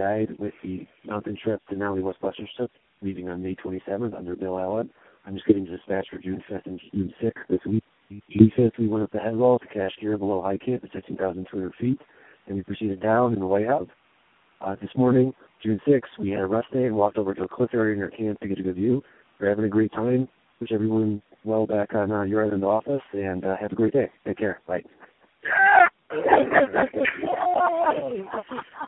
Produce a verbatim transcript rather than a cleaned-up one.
guide with the mountain trip to Denali West Westchester, leaving on May twenty-seventh under Bill Allen. I'm just getting dispatched for June fifth and June sixth this week. June fifth, we went up the head wall to cache gear below high camp at sixteen thousand two hundred feet, and we proceeded down in the White House. Uh, this morning, June sixth, we had a rest day and walked over to a cliff area in our camp to get a good view. We're having a great time. Wish everyone well back on uh, your end of the office, and uh, have a great day. Take care. Bye.